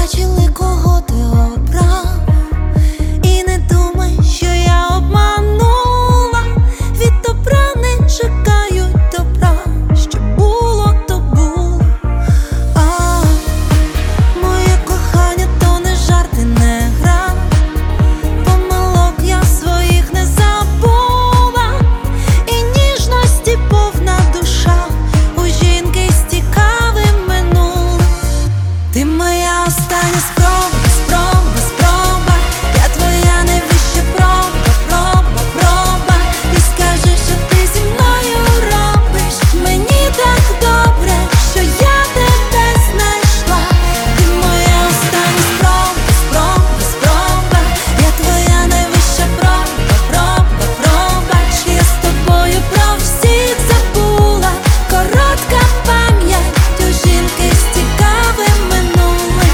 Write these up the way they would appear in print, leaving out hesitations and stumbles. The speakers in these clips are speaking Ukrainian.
бачили, кого ти обрав. І не думай, що я обманула. Від добра не чекають добра. Що було, то було. А моє кохання то не жарти, не гра. Помилок я своїх не забула. І ніжності повна душа у жінки з цікавим минулим. Ти моя остання спроба, спроба, спроба. Я твоя найвища проба, проба, проба. І скажи, що ти зі мною робиш. Мені так добре, що я тебе знайшла. Ти моя остання спроба, спроба, спроба. Я твоя найвища проба, проба, проба. Я з тобою про всіх забула. Коротка пам'ять у жінки з цікавим минулим.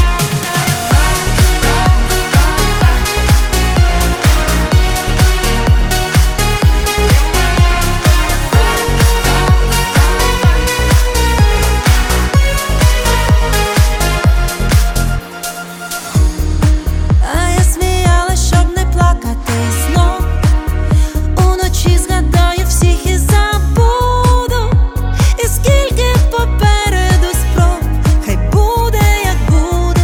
А я сміялась, щоб не плакати знов. Уночі згадаю всіх і забуду. І скільки попереду спроб, хай буде, як буде.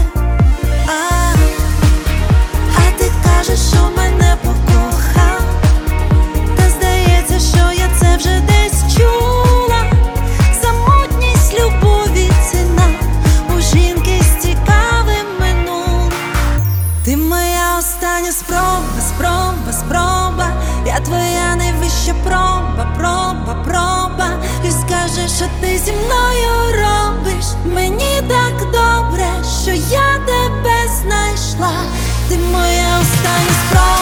А ти кажеш, що мене покохав. Та здається, що я це вже десь чула. Самотність любові ціна у жінки з цікавим минулим. Ти моя остання спроба, спроба, спроба. Я твоя найвища проба, проба, проба. І скажи, що ти зі мною робиш. Мені так добре, що я тебе знайшла. Ти моя остання спроба.